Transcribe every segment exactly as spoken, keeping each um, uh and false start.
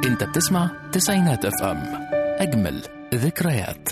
انت بتسمع تسعينات اف ام، اجمل ذكريات.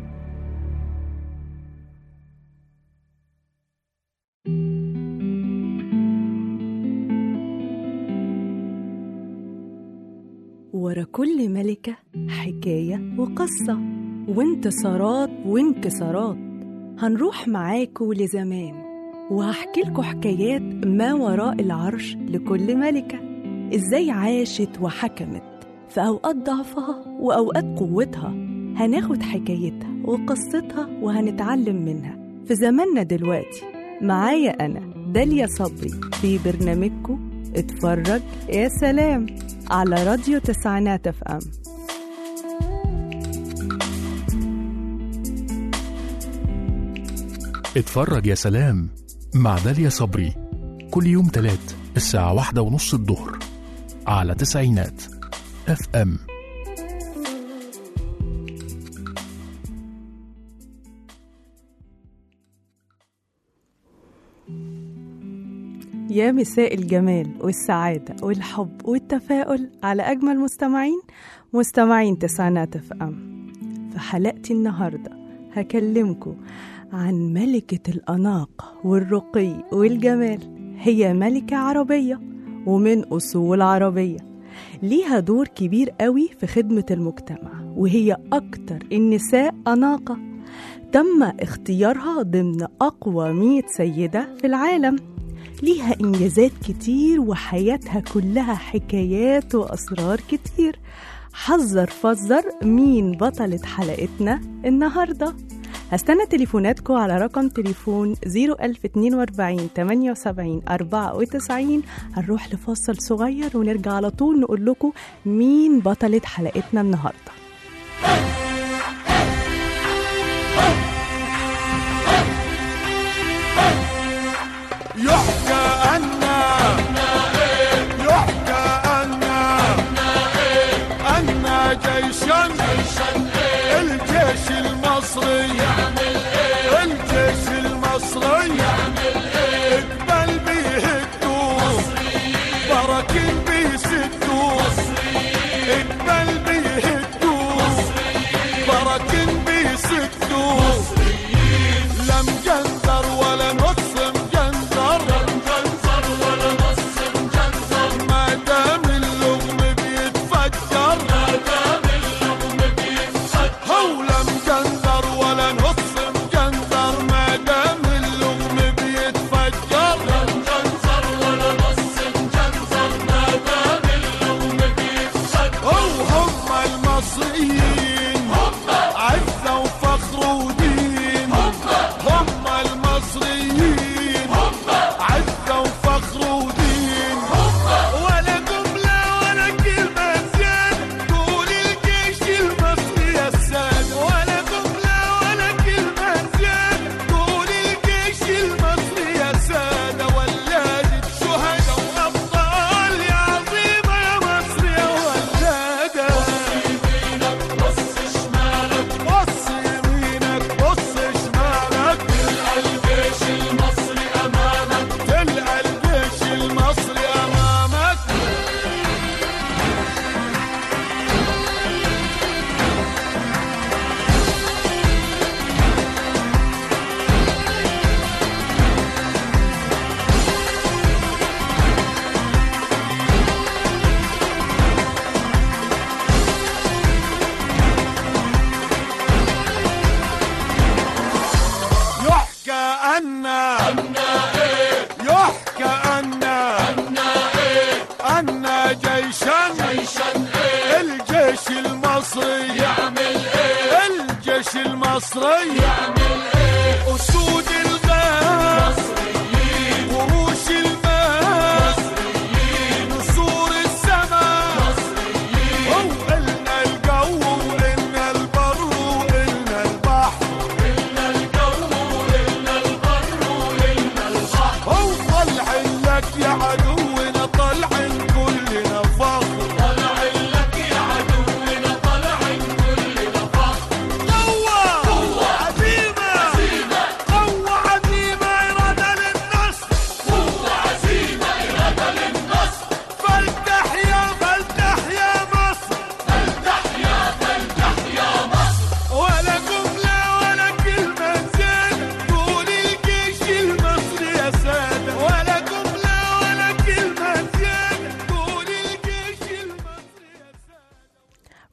ورا كل ملكة حكاية وقصة وانتصارات وانكسارات. هنروح معاكوا لزمان وهحكيلكوا حكايات ما وراء العرش لكل ملكة، ازاي عاشت وحكمت في أوقات ضعفها وأوقات قوتها. هناخد حكايتها وقصتها وهنتعلم منها في زماننا دلوقتي. معايا أنا داليا صبري في برنامجكو اتفرج يا سلام على راديو تسعينات اف ام. اتفرج يا سلام مع داليا صبري، كل يوم تلات الساعة واحدة ونص الظهر على تسعينات اف ام. يا مساء الجمال والسعادة والحب والتفاؤل على أجمل مستمعين مستمعين تسعينات اف ام. في حلقتي النهاردة هكلمكم عن ملكة الأناقة والرقي والجمال. هي ملكة عربية ومن أصول عربية، ليها دور كبير قوي في خدمة المجتمع، وهي أكتر النساء أناقة. تم اختيارها ضمن أقوى مئة سيدة في العالم. ليها إنجازات كتير وحياتها كلها حكايات وأسرار كتير. حذر فزر مين بطلة حلقتنا النهاردة؟ هستنى تليفوناتكم على رقم تليفون صفر ألف اتنين وأربعين تمانية وسبعين أربعة وتسعين. هنروح لفاصل صغير ونرجع على طول نقول لكم مين بطلة حلقتنا النهاردة. يحكى أنا يحكى أنا أنا جيشا الجيش المصري الجيش المصري اقبل بيهدوا بركين بيسدوا اقبل بيهدوا بركين بيسدوا لم جنزر ولا نص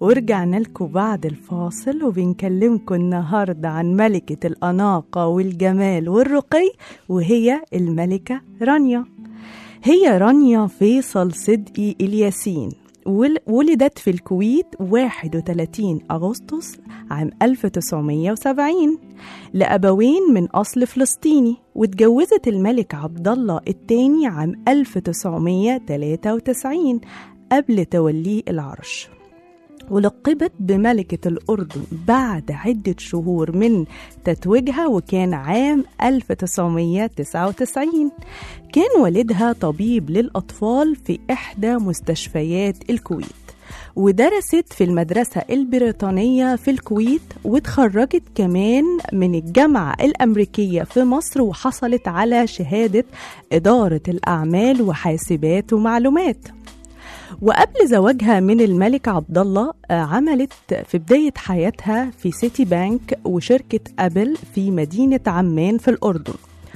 ورجعنا لكم بعد الفاصل وبنكلمكم النهاردة عن ملكة الأناقة والجمال والرقي، وهي الملكة رانيا. هي رانيا فيصل صدقي الياسين، ولدت في الكويت واحد وثلاثين أغسطس عام ألف وتسعمية وسبعين لأبوين من أصل فلسطيني، واتجوزت الملك عبد الله الثاني عام ألف وتسعمية وثلاثة وتسعين قبل توليه العرش، ولقبت بملكة الأردن بعد عدة شهور من تتويجها، وكان عام ألف وتسعمية وتسعة وتسعين. كان والدها طبيب للأطفال في إحدى مستشفيات الكويت، ودرست في المدرسة البريطانية في الكويت، وتخرجت كمان من الجامعة الأمريكية في مصر، وحصلت على شهادة إدارة الأعمال وحاسبات ومعلومات. وقبل زواجها من الملك عبد الله عملت في بداية حياتها في سيتي بانك وشركة أبل في مدينة عمان في الأردن،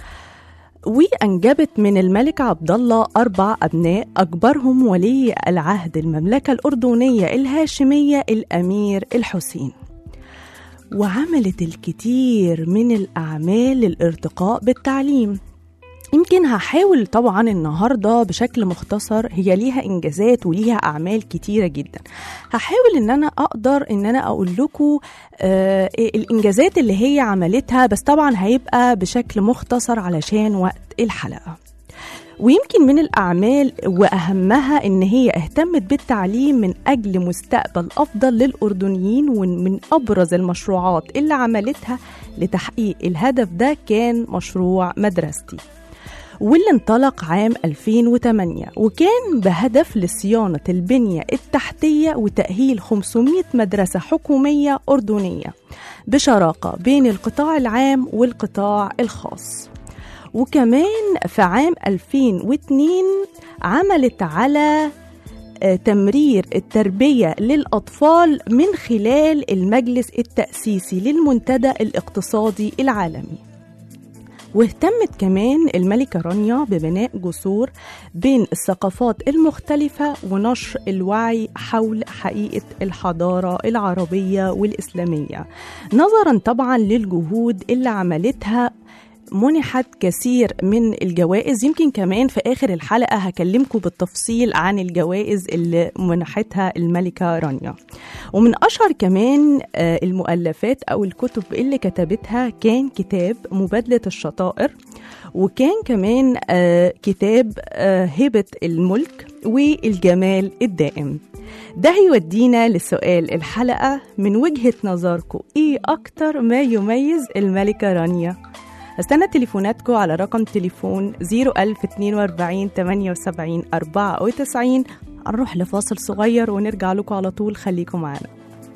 وأنجبت من الملك عبد الله أربع أبناء، أكبرهم ولي العهد المملكة الأردنية الهاشمية الأمير الحسين. وعملت الكثير من الأعمال للارتقاء بالتعليم. يمكن هحاول طبعا النهاردة بشكل مختصر، هي ليها إنجازات وليها أعمال كتيرة جدا، هحاول إن أنا أقدر إن أنا أقول لكم آه الإنجازات اللي هي عملتها، بس طبعا هيبقى بشكل مختصر علشان وقت الحلقة. ويمكن من الأعمال وأهمها إن هي اهتمت بالتعليم من أجل مستقبل أفضل للأردنيين، ومن أبرز المشروعات اللي عملتها لتحقيق الهدف ده كان مشروع مدرستي، واللي انطلق عام ألفين وثمانية، وكان بهدف لصيانة البنية التحتية وتأهيل خمسمية مدرسة حكومية أردنية بشراكة بين القطاع العام والقطاع الخاص. وكمان في عام ألفين واثنين عملت على تمرير التربية للأطفال من خلال المجلس التأسيسي للمنتدى الاقتصادي العالمي. واهتمت كمان الملكة رانيا ببناء جسور بين الثقافات المختلفة ونشر الوعي حول حقيقة الحضارة العربية والإسلامية. نظرا طبعا للجهود اللي عملتها منحت كثير من الجوائز. يمكن كمان في آخر الحلقة هكلمكم بالتفصيل عن الجوائز اللي منحتها الملكة رانيا. ومن أشهر كمان المؤلفات أو الكتب اللي كتبتها كان كتاب مبادلة الشطائر، وكان كمان كتاب هبة الملك والجمال الدائم. ده هيودينا لسؤال الحلقة، من وجهة نظركم إيه أكتر ما يميز الملكة رانيا؟ استنى تليفوناتكم على رقم تليفون صفر ألف واثنين وأربعين ثمانية وسبعين أربعة وتسعين. هنروح لفاصل صغير ونرجع لكم على طول، خليكم معنا.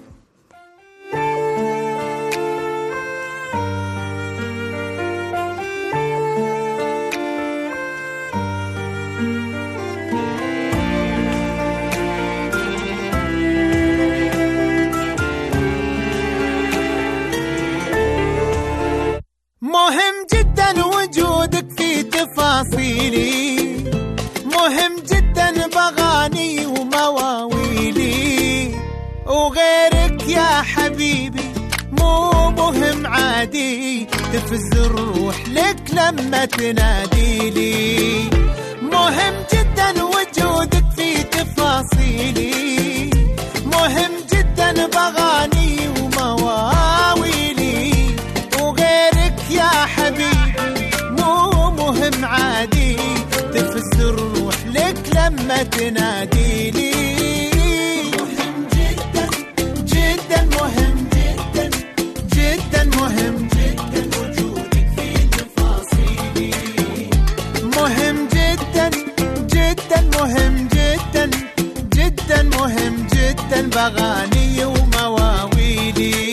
مهم جدا وجودك في تفاصيلي، مهم جدا بغاني ومواويلي، وغيرك يا حبيبي مو مهم عادي، تفز الروح لك لما تناديلي. مهم جدا وجودك في تفاصيلي، مهم جدا بغاني ومواويلي، يا حبيبي مو مهم عادي، تفز الروح لك لما تناديلي. مهم جدا جدا، مهم جدا جدا، مهم جدا وجودك في تفاصيلي، مهم جدا جدا، مهم جدا جدا، مهم جدا بغاني ومواويلي.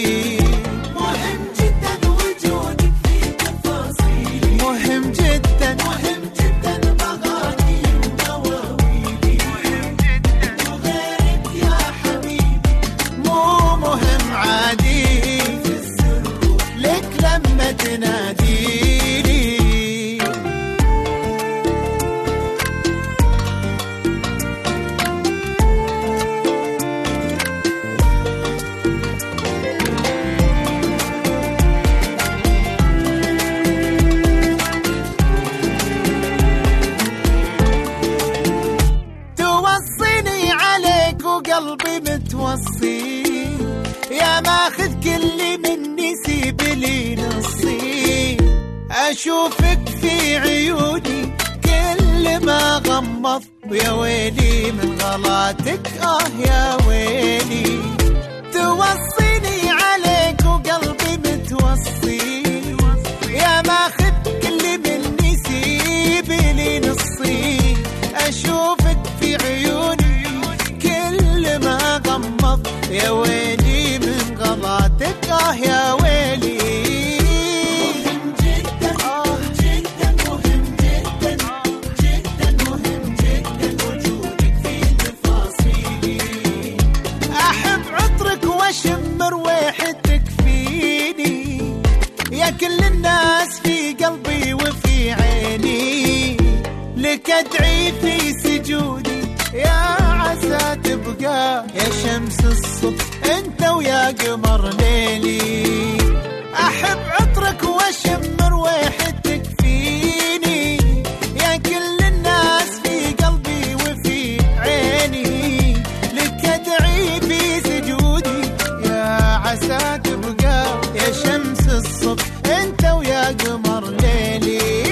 وقلبي متوصي، يا ماخذ كل مني سيب لي نصي. أشوفك في عيوني كل ما غمض، ويا ويلي من غلاتك آه يا ويلي. توصيني عليك وقلبي متوصي، يا ماخذ كل مني سيب لي نصي. أشوفك في عيوني كل ما غمض، يا ويلي من غلاتك آه يا ويلي. مهم جدا آه جدا مهم جدا جدا مهم جدا وجودك في تفاصيلي. أحب عطرك واشم رويحتك فيني، يا كل الناس في قلبي وفي عيني. لك أدعي في سجودي يا عسى تبقى، يا شمس الصبح انت ويا قمر ليلي. احب عطرك واشم رويحتك فيني، يا كل الناس في قلبي وفي عيني. لك ادعي في سجودي يا عسى تبقى، يا شمس الصبح انت ويا قمر ليلي.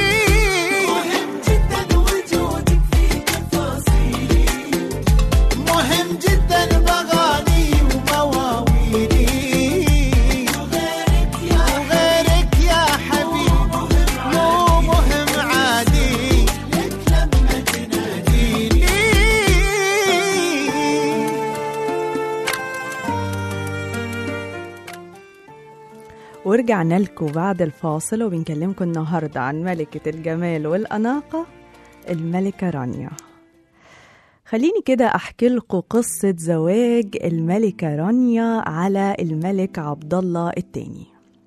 ورجعنا لكم بعد الفاصل وبنكلمكم النهاردة عن ملكة الجمال والأناقة الملكة رانيا. خليني كده أحكي لكم قصة زواج الملكة رانيا على الملك عبد الله الثاني.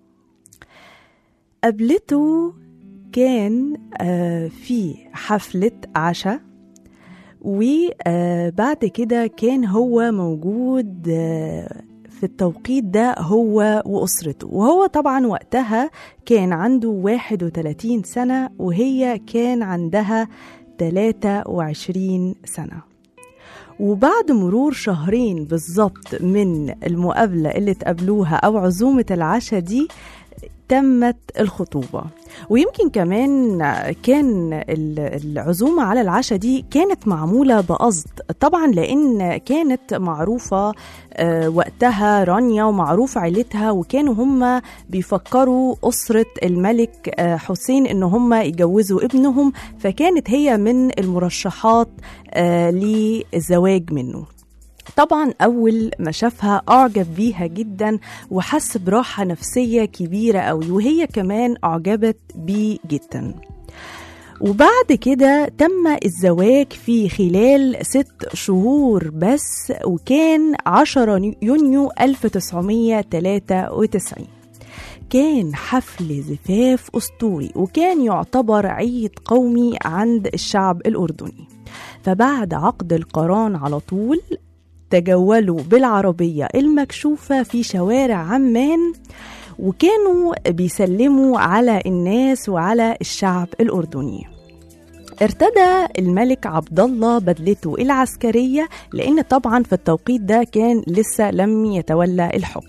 قبلته كان في حفلة عشاء، وبعد كده كان هو موجود في التوقيت ده هو وأسرته، وهو طبعا وقتها كان عنده واحد وثلاثين سنة وهي كان عندها ثلاثة وعشرين سنة. وبعد مرور شهرين بالظبط من المقابلة اللي تقابلوها أو عزومة العشاء دي تمت الخطوبة. ويمكن كمان كان العزومة على العشاء دي كانت معمولة بقصد طبعا، لأن كانت معروفة وقتها رانيا ومعروف عيلتها، وكانوا هم بيفكروا أسرة الملك حسين إن هم يجوزوا ابنهم، فكانت هي من المرشحات للزواج منه. طبعا أول ما شافها أعجب بيها جدا وحس براحة نفسية كبيرة قوي، وهي كمان أعجبت بيه جدا. وبعد كده تم الزواج في خلال ست شهور بس، وكان عشرة يونيو ألف وتسعمية وثلاثة وتسعين. كان حفل زفاف أسطوري، وكان يعتبر عيد قومي عند الشعب الأردني. فبعد عقد القران على طول تجولوا بالعربية المكشوفة في شوارع عمان، وكانوا بيسلموا على الناس وعلى الشعب الأردني. ارتدى الملك عبد الله بدلته العسكرية، لأن طبعا في التوقيت ده كان لسه لم يتولى الحكم.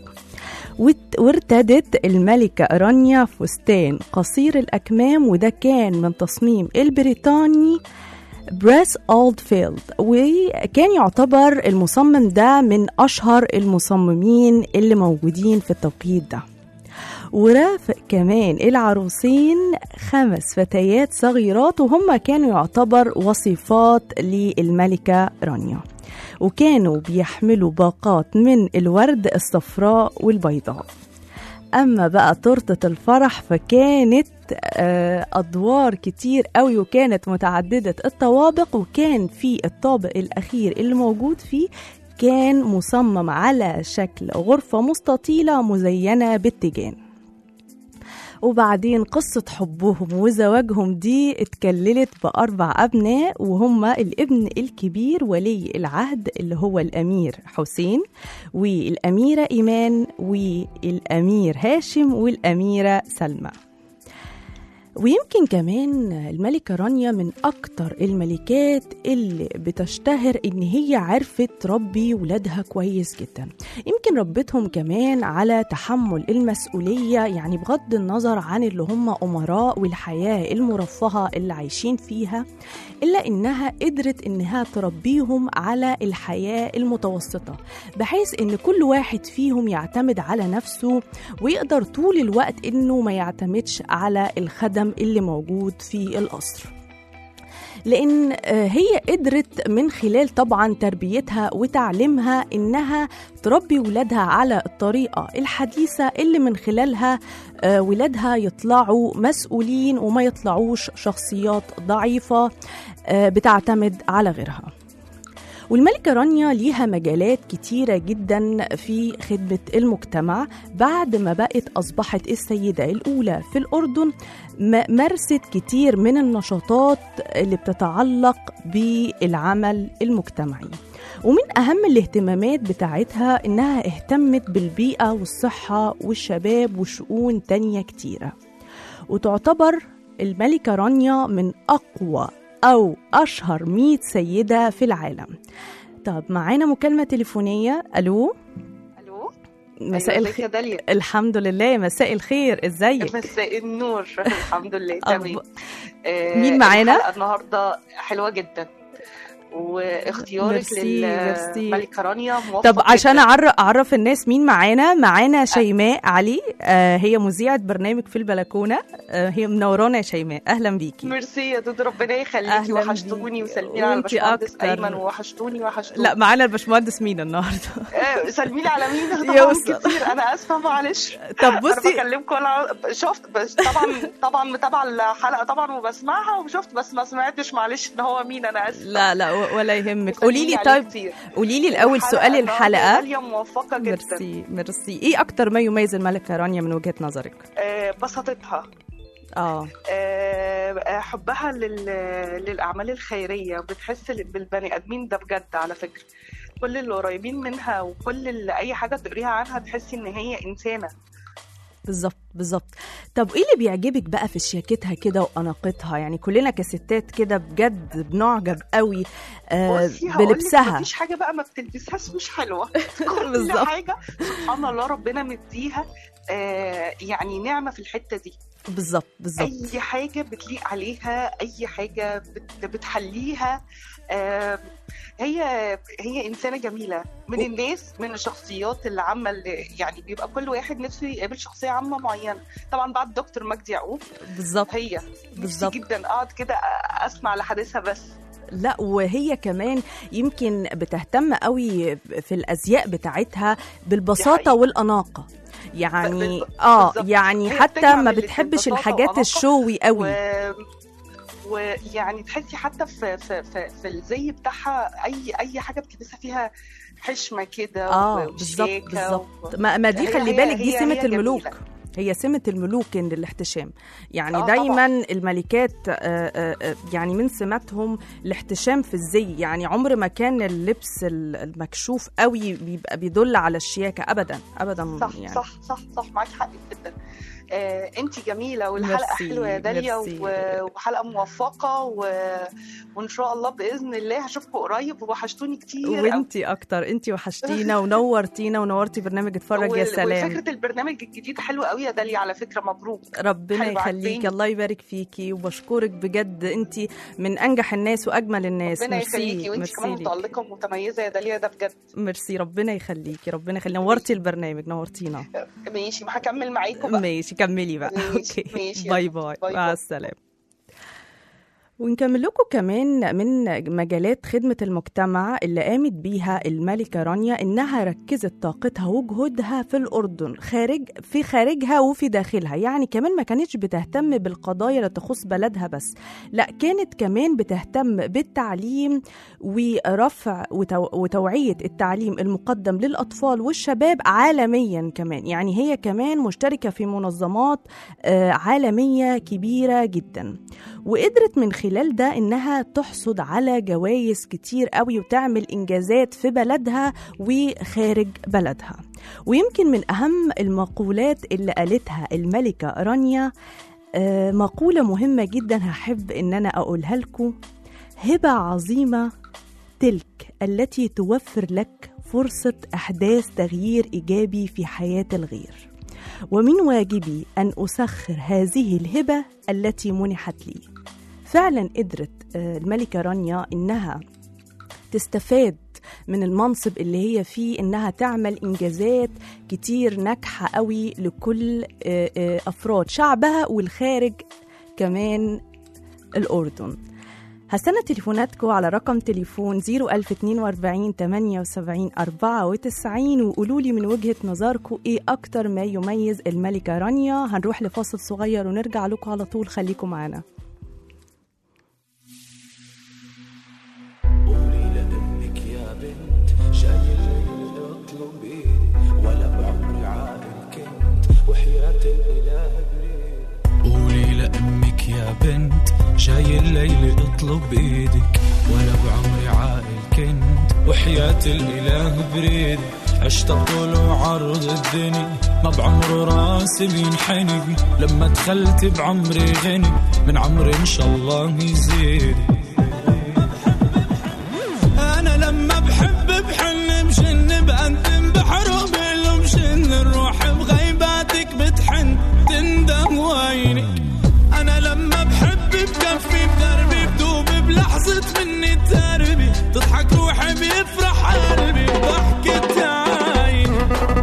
وارتدت الملكة رانيا فستان قصير الأكمام، وده كان من تصميم البريطاني بريس أولدفيلد، وكان يعتبر المصمم ده من أشهر المصممين اللي موجودين في التوقيت ده. ورافق كمان العروسين خمس فتيات صغيرات، وهم كانوا يعتبر وصفات للملكة رانيا، وكانوا بيحملوا باقات من الورد الصفراء والبيضاء. أما بقى تورتة الفرح فكانت أدوار كتير قوي، وكانت متعددة الطوابق، وكان في الطابق الأخير اللي موجود فيه كان مصمم على شكل غرفة مستطيلة مزينة بالتيجان. وبعدين قصة حبهم وزواجهم دي اتكللت بأربع أبناء، وهم الابن الكبير ولي العهد اللي هو الأمير حسين، والأميرة إيمان، والأمير هاشم، والأميرة سلمى. ويمكن كمان الملكة رانيا من أكتر الملكات اللي بتشتهر إن هي عرفت تربي ولادها كويس جدا. يمكن ربتهم كمان على تحمل المسؤولية، يعني بغض النظر عن اللي هم أمراء والحياة المرفهة اللي عايشين فيها، إلا إنها قدرت إنها تربيهم على الحياة المتوسطة، بحيث إن كل واحد فيهم يعتمد على نفسه ويقدر طول الوقت إنه ما يعتمدش على الخدم اللي موجود في القصر. لأن هي قدرت من خلال طبعا تربيتها وتعليمها إنها تربي ولادها على الطريقة الحديثة اللي من خلالها ولادها يطلعوا مسؤولين وما يطلعوش شخصيات ضعيفة بتعتمد على غيرها. والملكة رانيا ليها مجالات كتيرة جدا في خدمة المجتمع. بعد ما بقت أصبحت السيدة الأولى في الأردن، مارست كتير من النشاطات اللي بتتعلق بالعمل المجتمعي، ومن أهم الاهتمامات بتاعتها إنها اهتمت بالبيئة والصحة والشباب وشؤون تانية كتيرة. وتعتبر الملكة رانيا من أقوى أو أشهر مئة سيدة في العالم. طب معانا مكالمة تليفونية. ألو. ألو. مساء الخير. الحمد لله. مساء الخير، ازيك؟ مساء النور. الحمد لله تمام. مين معانا؟ النهارده حلوة جدا، واختيارك للملكة رانيا موفق. طب عشان أعرف, أعرف الناس مين معانا. معانا شيماء علي، آه هي مذيعة برنامج في البلكونة. آه هي منورانا يا شيماء، أهلا بيكي. ميرسي يا دودو، ربنا يخليكي. وحشتوني وسلمي على الباشمهندس أيمن. وحشتوني وحشتوني. لا معانا الباشمهندس مينا النهارده. آه سلمي على مينا طبعا كتير. أنا آسفة معلش. طب بصي، أنا بكلمكم. أنا شفت بس طبعا طبعا متابعة الحلقة طبعا وبسمعها وشفت، بس ما سمعتش معلش إن هو مين. أنا آسفة. لا لا ولا يهمك. قولي لي طيب، قولي لي الاول سؤال الحلقه. رانيا موفقه جدا. ميرسي ميرسي. ايه اكتر ما يميز الملكه رانيا من وجهه نظرك؟ آه بساطتها. اه, آه حبها لل... للاعمال الخيريه، وبتحس بالبني ادمين ده بجد. على فكره كل اللي قريبين منها وكل اللي اي حاجه تقريها عنها تحسي ان هي انسانه. بالظبط بالظبط. طب ايه اللي بيعجبك بقى في شياكتها كده واناقتها؟ يعني كلنا كستات كده بجد بنعجب قوي آه بلبسها. مفيش حاجه بقى ما بتلبسهاش مش حلوه. كل حاجه سبحان الله ربنا مديها آه يعني نعمه في الحته دي. بالظبط بالظبط. اي حاجه بتليق عليها، اي حاجه بت بتحليها. آه هي هي إنسانة جميلة، من الناس، من الشخصيات اللي عامة، يعني بيبقى كل واحد نفسه يقابل شخصية عامة معينة. طبعا بعد دكتور مجدي يعقوب بالظبط هي بالظبط جدا أقعد كده أسمع لحديثها بس. لا وهي كمان يمكن بتهتم قوي في الأزياء بتاعتها بالبساطة والأناقة. يعني اه يعني حتى ما بتحبش الحاجات الشوي قوي. و... ويعني تحسي حتى في في في, في الزي بتاعها اي اي حاجه بتلبسها فيها حشمه كده. اه بالظبط بالظبط. ما, ما دي خلي بالك دي سمه الملوك. جميلة. هي سمة الملوك إن الاحتشام، يعني آه دايما طبعا. الملكات آآ آآ يعني من سماتهم الاحتشام في الزي. يعني عمر ما كان اللبس المكشوف قوي بيبقى بيدل على الشياكة أبدا أبدا. صح يعني. صح صح صح معاكي حق جدا. آه، انتي جميلة والحلقة حلوة يا داليا، وحلقة موفقة و... وإن شاء الله بإذن الله هشوفكم قريب. ووحشتوني كتير. وانتي أكتر، انتي وحشتينا ونورتينا ونورتي برنامج اتفرج و... يا سلام. وفكرة البرنامج الجديد حلوة قوي يا داليا على فكرة. مبروك، ربنا يخليكي. الله يبارك فيكي وبشكرك بجد. انتي من أنجح الناس وأجمل الناس. ربنا يخليكي. وانتي كمان متألقة ومتميزة يا داليا، ده بجد. ميرسي، ربنا يخليكي ربنا يخليكي. نورتي البرنامج، نورتينا. ماشي، ما هكمل معاكم بقى. ماشي كملي بقى. ماشي. اوكي ماشي. باي باي, باي مع السلامه. ونكمل لكم كمان من مجالات خدمة المجتمع اللي قامت بيها الملكة رانيا، إنها ركزت طاقتها وجهودها في الأردن، خارج في خارجها وفي داخلها. يعني كمان ما كانتش بتهتم بالقضايا اللي تخص بلدها بس، لا كانت كمان بتهتم بالتعليم ورفع وتو... وتوعية التعليم المقدم للأطفال والشباب عالميا كمان. يعني هي كمان مشتركة في منظمات عالمية كبيرة جدا، وقدرت من خلال ده إنها تحصد على جوائز كتير قوي وتعمل إنجازات في بلدها وخارج بلدها. ويمكن من أهم المقولات اللي قالتها الملكة رانيا آه مقولة مهمة جدا هحب إن أنا أقولها لكم: هبة عظيمة تلك التي توفر لك فرصة إحداث تغيير إيجابي في حياة الغير، ومن واجبي أن أسخر هذه الهبة التي منحت لي. فعلا قدرت الملكة رانيا إنها تستفاد من المنصب اللي هي فيه، إنها تعمل إنجازات كتير ناجحة قوي لكل أفراد شعبها والخارج كمان الأردن. هستنى تليفوناتكم على رقم تليفون صفر ألف واثنين وأربعين ثمانية وسبعين أربعة وتسعين وقولوا لي من وجهة نظركم إيه أكتر ما يميز الملكة رانيا. هنروح لفاصل صغير ونرجع لكم على طول، خليكم معنا. قولي لأمك يا بنت شايل اطلبي ولا بعمري عاقل كنت وحياة الإله بريد. قولي لأمك يا بنت جاي الليل اطلب بإيدك ولا بعمري عاقل كنت وحياة الإله بريد. عشت طول وعرض الدنيا ما بعمر راسي بينحني، لما دخلت بعمري غني من عمري إن شاء الله يزيد. أنا لما بحب بحن بشن بقدم بحرق بلومشن الروح بغيباتك بتحن تندم وينك. أنا لما بحب بكفي بدربي بدوب بلحظة مني التربي تضحك روحي بيفرح قلبي ضحكة عيني.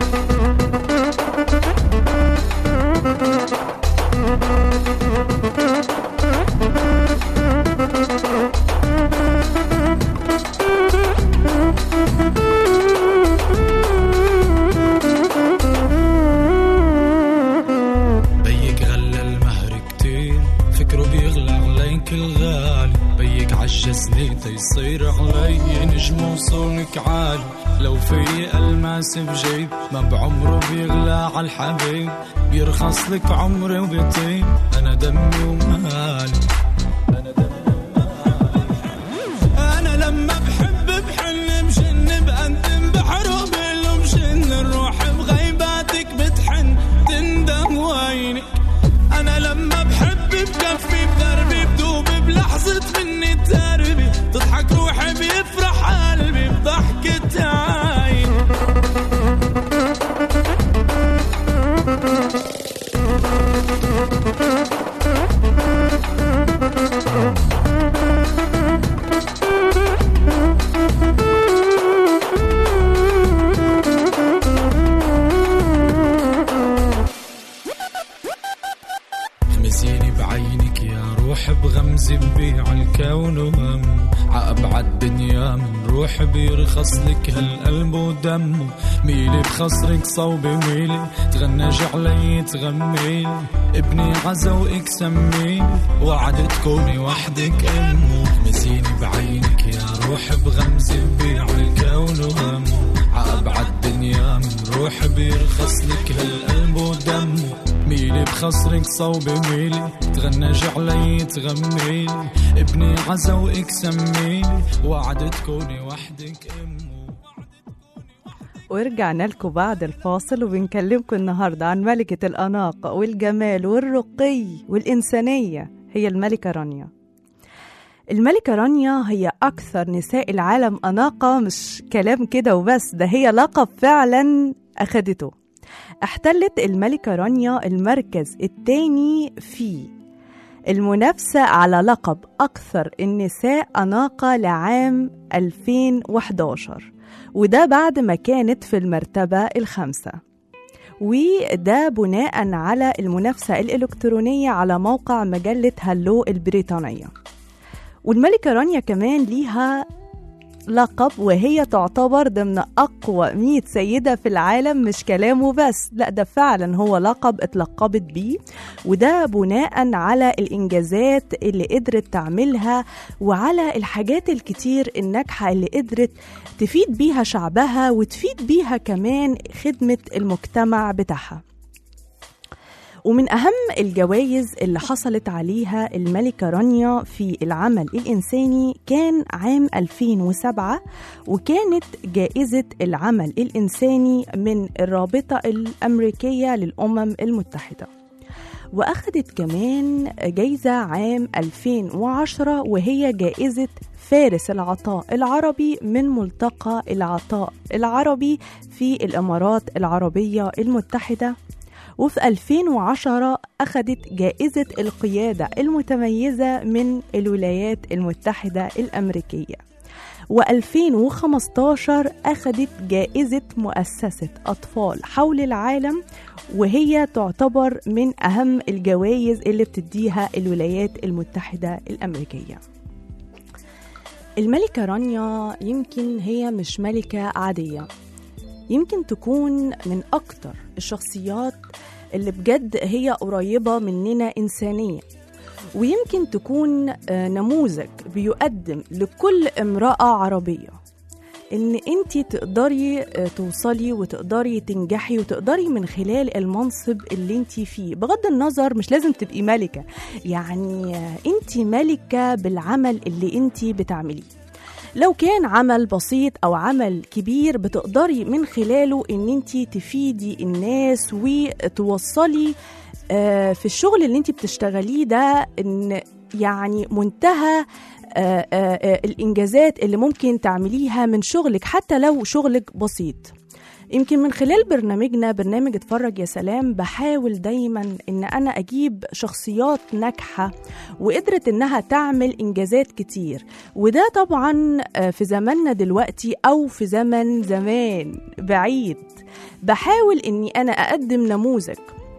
الغالي بيك عجزني تيصير علي نجم وصولك عالي. لو في الماس بجيب ما بعمره بيغلى عالحبيب، بيرخص لك عمري وبيطيب انا دمي ومهالي. انا دمي ومهالي. انا لما بحب بحن بشن بقدم بحرق بلومشن الروح بغيباتك بتحن تندم وينك. انا لما بحب بكفي بدربي بدوب بلحظة مني التربي تضحك روحي بيفرح قلبي بضحكة عيني. خمسيني بعينك يا روح بغمزي ببيع الكون وهم عأبعد دنيا من روح بيرخص لك هالقلب ودمه. ميلي بخصرك صوبي ويلي تغنج علي تغميلي ابني عزوقك سميلي وعد تكوني وحدك امه. خمسيني بعينك يا روح بغمزي ببيع الكون وهم عأبعد دنيا من روح بيرخص لك هالقلب ودمه. ميلي بخصرك صوبي ميلي تغنج علي تغميلي ابني عزوقك سميلي وعد تكوني وحدك امه. ورجعنا لكم بعد الفاصل وبنكلمكم النهاردة عن ملكة الأناقة والجمال والرقي والإنسانية، هي الملكة رانيا. الملكة رانيا هي أكثر نساء العالم أناقة، مش كلام كده وبس، ده هي لقب فعلا أخدته. احتلت الملكة رانيا المركز الثاني في المنافسة على لقب أكثر النساء أناقة لعام ألفين وإحدى عشر، وده بعد ما كانت في المرتبة الخامسة، وده بناء على المنافسة الإلكترونية على موقع مجلة هالو البريطانية. والملكة رانيا كمان ليها لقب وهي تعتبر ضمن أقوى مية سيدة في العالم، مش كلامه بس، لا ده فعلا هو لقب اتلقبت بيه، وده بناء على الإنجازات اللي قدرت تعملها وعلى الحاجات الكتير الناجحة اللي قدرت تفيد بيها شعبها وتفيد بيها كمان خدمة المجتمع بتاعها. ومن أهم الجوائز اللي حصلت عليها الملكة رانيا في العمل الإنساني كان عام ألفين وسبعة، وكانت جائزة العمل الإنساني من الرابطة الأمريكية للأمم المتحدة. وأخدت كمان جايزة عام ألفين وعشرة وهي جائزة فارس العطاء العربي من ملتقى العطاء العربي في الإمارات العربية المتحدة. وفي ألفين وعشرة أخدت جائزة القيادة المتميزة من الولايات المتحدة الأمريكية. وألفين وخمستاشر أخدت جائزة مؤسسة أطفال حول العالم، وهي تعتبر من أهم الجوائز اللي بتديها الولايات المتحدة الأمريكية. الملكة رانيا يمكن هي مش ملكة عادية، يمكن تكون من أكتر الشخصيات اللي بجد هي قريبة مننا إنسانيا، ويمكن تكون نموذج بيقدم لكل امرأة عربية إن أنتي تقدري توصلي وتقدري تنجحي وتقدري من خلال المنصب اللي أنتي فيه، بغض النظر مش لازم تبقي ملكة، يعني أنتي ملكة بالعمل اللي أنتي بتعمليه. لو كان عمل بسيط أو عمل كبير بتقدري من خلاله إن أنتي تفيدي الناس وتوصلي في الشغل اللي أنتي بتشتغليه ده إن يعني منتهى آآ آآ الإنجازات اللي ممكن تعمليها من شغلك حتى لو شغلك بسيط. يمكن من خلال برنامجنا برنامج اتفرج يا سلام بحاول دايما ان انا اجيب شخصيات ناجحة وقدرت انها تعمل انجازات كتير، وده طبعا في زماننا دلوقتي او في زمن زمان بعيد بحاول اني انا اقدم نموذج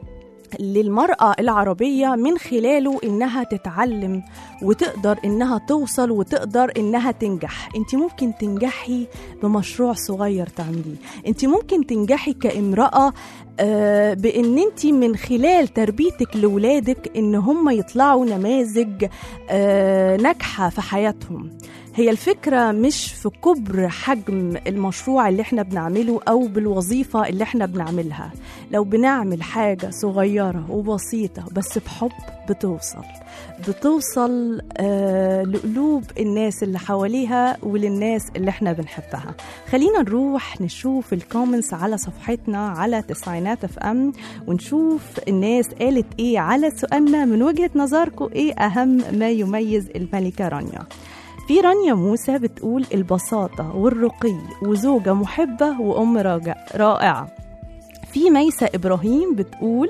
للمرأة العربية من خلاله إنها تتعلم وتقدر إنها توصل وتقدر إنها تنجح. أنت ممكن تنجحي بمشروع صغير تعمليه، أنت ممكن تنجحي كامرأة آه بإن أنت من خلال تربيتك لولادك إن هم يطلعوا نماذج آه ناجحة في حياتهم. هي الفكرة مش في كبر حجم المشروع اللي احنا بنعمله أو بالوظيفة اللي احنا بنعملها، لو بنعمل حاجة صغيرة وبسيطة بس بحب بتوصل بتوصل آه لقلوب الناس اللي حواليها وللناس اللي احنا بنحبها. خلينا نروح نشوف الكومنتس على صفحتنا على تسعينات اف ام ونشوف الناس قالت ايه على سؤالنا من وجهة نظركم ايه أهم ما يميز الملكة رانيا. في رانيا موسى بتقول البساطة والرقي وزوجة محبة وأم رائعة. في ميسة إبراهيم بتقول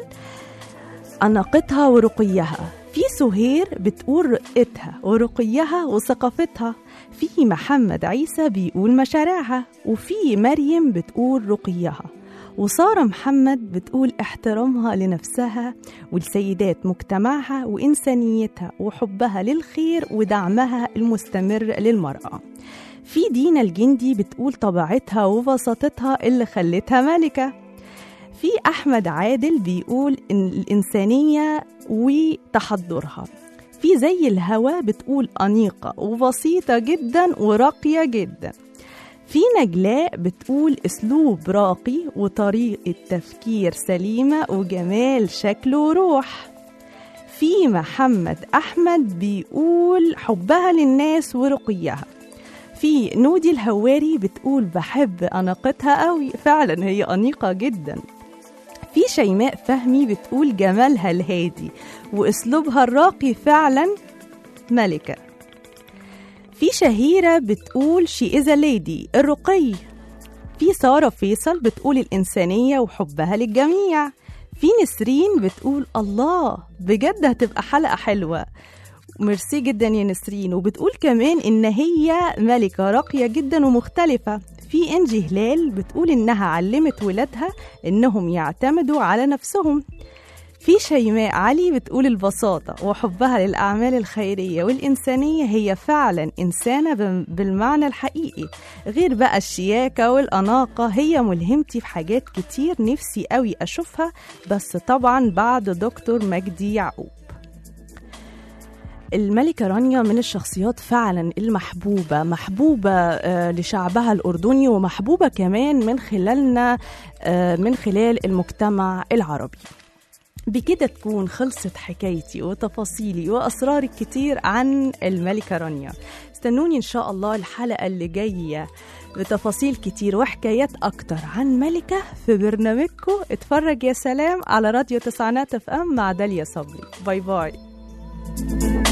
أناقتها ورقيها. في سهير بتقول رقتها ورقيها وثقافتها. في محمد عيسى بيقول مشاريعها. وفي مريم بتقول رقيها. وسارة محمد بتقول احترامها لنفسها ولسيدات مجتمعها وإنسانيتها وحبها للخير ودعمها المستمر للمرأة. في دينا الجندي بتقول طبيعتها وبساطتها اللي خلتها ملكة. في أحمد عادل بيقول إن الإنسانية وتحضرها. في زي الهوى بتقول أنيقة وبسيطة جدا وراقية جدا. في نجلاء بتقول أسلوب راقي وطريقة تفكير سليمة وجمال شكل وروح. في محمد أحمد بيقول حبها للناس ورقيها. في نودي الهواري بتقول بحب أناقتها قوي، فعلا هي أنيقة جدا. في شيماء فهمي بتقول جمالها الهادي وأسلوبها الراقي، فعلا ملكة. في شهيرة بتقول she is a lady الرقي. في سارة فيصل بتقول الإنسانية وحبها للجميع. في نسرين بتقول الله بجد هتبقى حلقة حلوة، ميرسي جدا يا نسرين. وبتقول كمان إن هي ملكة راقية جدا ومختلفة. في إنجي هلال بتقول إنها علمت ولادها إنهم يعتمدوا على نفسهم. في شيماء علي بتقول البساطة وحبها للأعمال الخيرية والإنسانية، هي فعلا إنسانة بالمعنى الحقيقي، غير بقى الشياكة والأناقة. هي ملهمتي في حاجات كتير نفسي قوي أشوفها، بس طبعا بعد دكتور مجدي يعقوب. الملكة رانيا من الشخصيات فعلا المحبوبة، محبوبة لشعبها الأردني ومحبوبة كمان من خلالنا من خلال المجتمع العربي. بكده تكون خلصت حكايتي وتفاصيلي وأسراري كتير عن الملكة رانيا. استنوني إن شاء الله الحلقة اللي جاية بتفاصيل كتير وحكايات أكتر عن ملكة في برنامجكم اتفرج يا سلام على راديو تسعينات اف ام مع داليا صبري. باي باي.